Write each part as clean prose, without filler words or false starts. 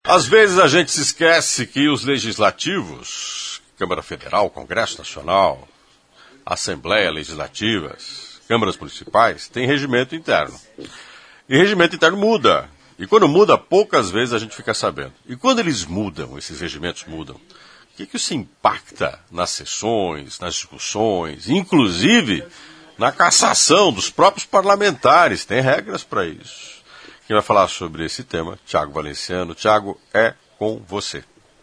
Às vezes a gente se esquece que os legislativos, Câmara Federal, Congresso Nacional, Assembleia Legislativas, câmaras municipais, têm regimento interno. E regimento interno muda. E quando muda, poucas vezes a gente fica sabendo. E quando eles mudam, esses regimentos mudam, o que isso impacta nas sessões, nas discussões, inclusive na cassação dos próprios parlamentares? Tem regras para isso. Quem vai falar sobre esse tema, Tiago Valenciano. Tiago, é com você.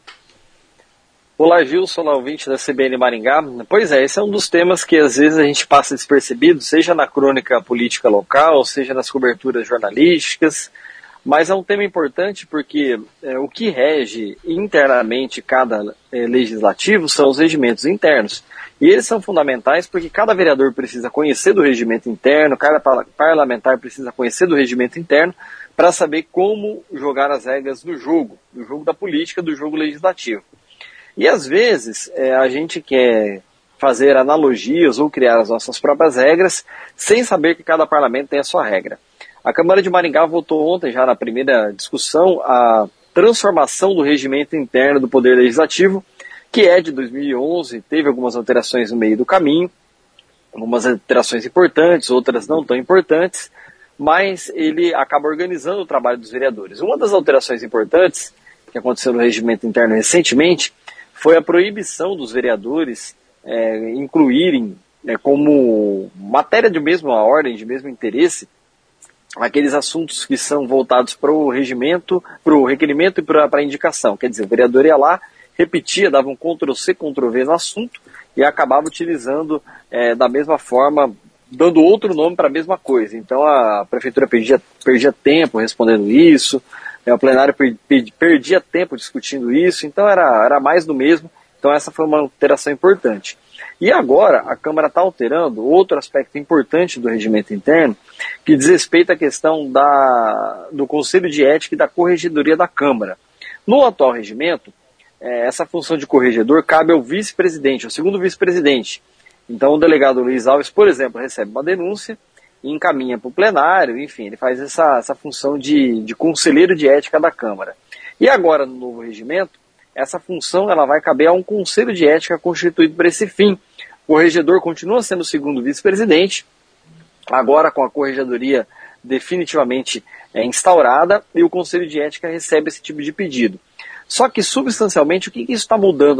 Olá, Gilson, olá, ouvinte da CBN Maringá. Pois é, esse é um dos temas que às vezes a gente passa despercebido, seja na crônica política local, seja nas coberturas jornalísticas, mas é um tema importante porque o que rege internamente cada legislativo são os regimentos internos. E eles são fundamentais porque cada vereador precisa conhecer do regimento interno, cada parlamentar precisa conhecer do regimento interno para saber como jogar as regras do jogo da política, do jogo legislativo. E às vezes a gente quer fazer analogias ou criar as nossas próprias regras sem saber que cada parlamento tem a sua regra. A Câmara de Maringá votou ontem, já na primeira discussão, a transformação do regimento interno do Poder Legislativo, que é de 2011, teve algumas alterações no meio do caminho, algumas alterações importantes, outras não tão importantes, mas ele acaba organizando o trabalho dos vereadores. Uma das alterações importantes que aconteceu no regimento interno recentemente foi a proibição dos vereadores incluírem como matéria de mesma ordem, de mesmo interesse, aqueles assuntos que são voltados para o regimento, para o requerimento e para a indicação. Quer dizer, o vereador ia lá, repetia, dava um Ctrl-C, Ctrl-V no assunto e acabava utilizando da mesma forma, dando outro nome para a mesma coisa. Então a prefeitura perdia tempo respondendo isso, o plenário perdia tempo discutindo isso, então era mais do mesmo. Então essa foi uma alteração importante. E agora a Câmara está alterando outro aspecto importante do regimento interno, que diz respeito à questão do Conselho de Ética e da Corregedoria da Câmara. No atual regimento, essa função de corregedor cabe ao vice-presidente, ao segundo vice-presidente. Então o delegado Luiz Alves, por exemplo, recebe uma denúncia e encaminha para o plenário, enfim, ele faz essa função de conselheiro de ética da Câmara. E agora, no novo regimento, essa função ela vai caber a um conselho de ética constituído para esse fim. O corregedor continua sendo o segundo vice-presidente, agora com a corregedoria definitivamente instaurada, e o conselho de ética recebe esse tipo de pedido. Só que, substancialmente, o que isso está mudando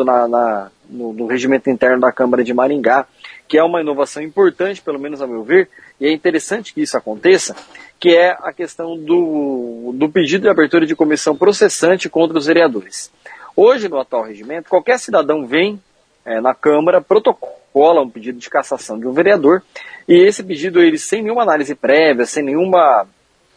no regimento interno da Câmara de Maringá, que é uma inovação importante, pelo menos a meu ver, e é interessante que isso aconteça, que é a questão do pedido de abertura de comissão processante contra os vereadores. Hoje, no atual regimento, qualquer cidadão vem na Câmara, protocola um pedido de cassação de um vereador, e esse pedido, ele, sem nenhuma análise prévia, sem nenhuma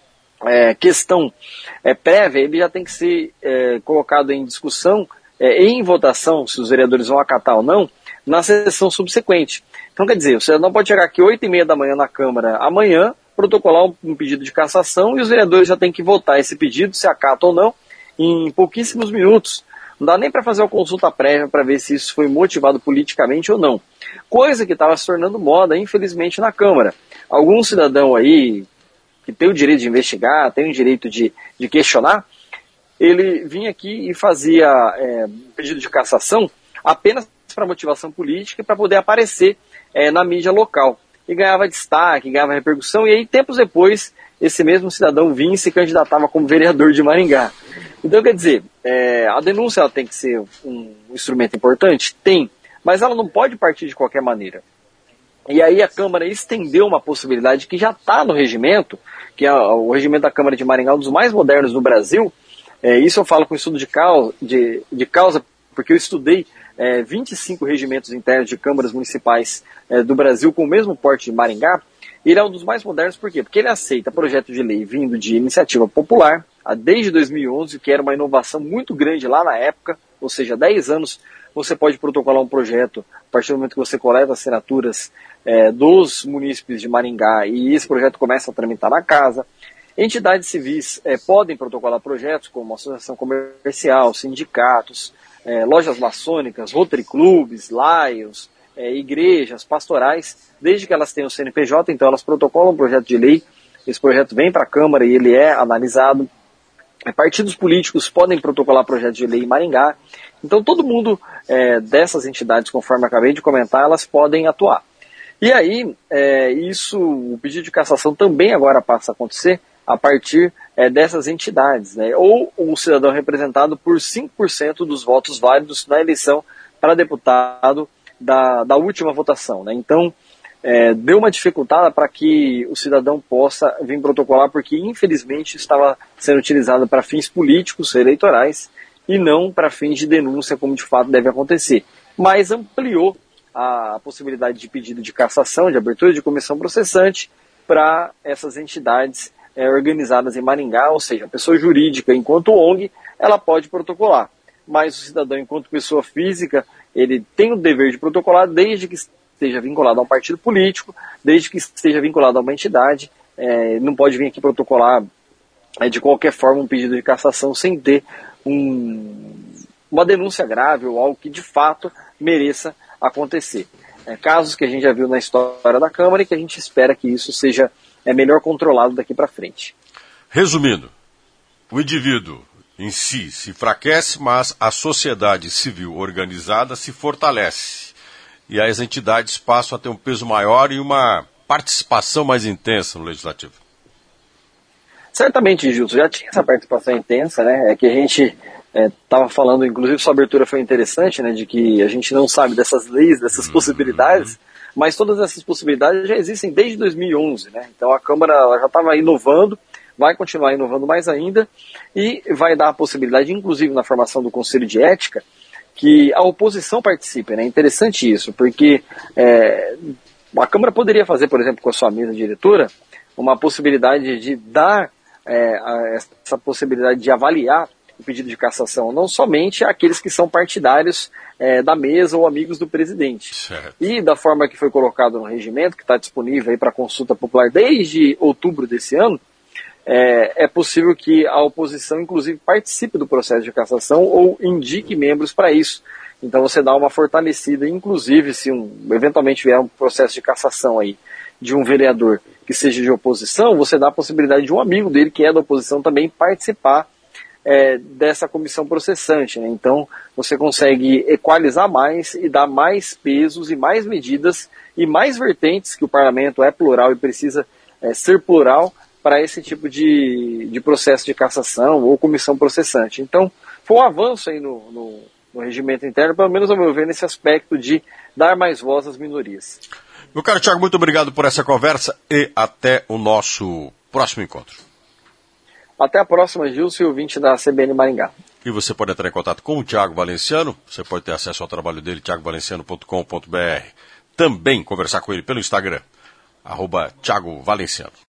questão prévia, ele já tem que ser colocado em discussão, em votação, se os vereadores vão acatar ou não, na sessão subsequente. Então, quer dizer, o cidadão pode chegar aqui 8h30 da manhã na Câmara amanhã, protocolar um pedido de cassação, e os vereadores já têm que votar esse pedido, se acata ou não, em pouquíssimos minutos. Não dá nem para fazer uma consulta prévia para ver se isso foi motivado politicamente ou não. Coisa que estava se tornando moda, infelizmente, na Câmara. Algum cidadão aí que tem o direito de investigar, tem o direito de questionar, ele vinha aqui e fazia pedido de cassação apenas para motivação política e para poder aparecer na mídia local. E ganhava destaque, ganhava repercussão, e aí, tempos depois, esse mesmo cidadão vinha e se candidatava como vereador de Maringá. Então, quer dizer, a denúncia ela tem que ser um instrumento importante? Tem, mas ela não pode partir de qualquer maneira. E aí a Câmara estendeu uma possibilidade que já está no regimento, que é o regimento da Câmara de Maringá, um dos mais modernos do Brasil. Isso eu falo com estudo de causa, porque eu estudei 25 regimentos internos de câmaras municipais do Brasil com o mesmo porte de Maringá. Ele é um dos mais modernos, por quê? Porque ele aceita projeto de lei vindo de iniciativa popular, desde 2011, que era uma inovação muito grande lá na época, ou seja, 10 anos você pode protocolar um projeto a partir do momento que você coleta assinaturas dos munícipes de Maringá e esse projeto começa a tramitar na casa. Entidades civis podem protocolar projetos como associação comercial, sindicatos, lojas maçônicas, Rotary Clubes, laios, igrejas, pastorais, desde que elas tenham o CNPJ, então elas protocolam um projeto de lei, esse projeto vem para a Câmara e ele é analisado. partidos políticos podem protocolar projetos de lei em Maringá. Então todo mundo dessas entidades, conforme eu acabei de comentar, elas podem atuar. E aí, o pedido de cassação também agora passa a acontecer a partir dessas entidades, né? Ou um cidadão representado por 5% dos votos válidos na eleição para deputado da última votação, né? Então, deu uma dificultada para que o cidadão possa vir protocolar, porque infelizmente estava sendo utilizado para fins políticos, eleitorais, e não para fins de denúncia, como de fato deve acontecer. Mas ampliou a possibilidade de pedido de cassação, de abertura de comissão processante para essas entidades organizadas em Maringá, ou seja, a pessoa jurídica, enquanto ONG, ela pode protocolar, mas o cidadão, enquanto pessoa física, ele tem o dever de protocolar desde que esteja vinculado a um partido político, desde que esteja vinculado a uma entidade, não pode vir aqui protocolar de qualquer forma um pedido de cassação sem ter uma denúncia grave ou algo que de fato mereça acontecer. Casos que a gente já viu na história da Câmara e que a gente espera que isso seja melhor controlado daqui para frente. Resumindo, o indivíduo em si se enfraquece, mas a sociedade civil organizada se fortalece. E as entidades passam a ter um peso maior e uma participação mais intensa no Legislativo. Certamente, Gilson, já tinha essa participação intensa, né? É que a gente estava falando, inclusive sua abertura foi interessante, né? De que a gente não sabe dessas leis, dessas possibilidades, mas todas essas possibilidades já existem desde 2011, né? Então a Câmara já estava inovando, vai continuar inovando mais ainda e vai dar a possibilidade, inclusive na formação do Conselho de Ética, que a oposição participe, né? É interessante isso, porque a Câmara poderia fazer, por exemplo, com a sua mesa diretora, uma possibilidade de dar essa possibilidade de avaliar o pedido de cassação, não somente aqueles que são partidários da mesa ou amigos do presidente. Certo. E da forma que foi colocado no regimento, que está disponível para consulta popular desde outubro desse ano, é possível que a oposição, inclusive, participe do processo de cassação ou indique membros para isso. Então você dá uma fortalecida, inclusive, se eventualmente vier um processo de cassação aí de um vereador que seja de oposição, você dá a possibilidade de um amigo dele, que é da oposição, também participar dessa comissão processante, né? Então você consegue equalizar mais e dar mais pesos e mais medidas e mais vertentes, que o parlamento é plural e precisa ser plural para esse tipo de processo de cassação ou comissão processante. Então foi um avanço aí no regimento interno, pelo menos ao meu ver, nesse aspecto de dar mais voz às minorias. Meu caro Thiago, muito obrigado por essa conversa e até o nosso próximo encontro. Até a próxima, Gilson, ouvinte da CBN Maringá. E você pode entrar em contato com o Thiago Valenciano, você pode ter acesso ao trabalho dele, thiagovalenciano.com.br. Também conversar com ele pelo Instagram, @Thiago Valenciano.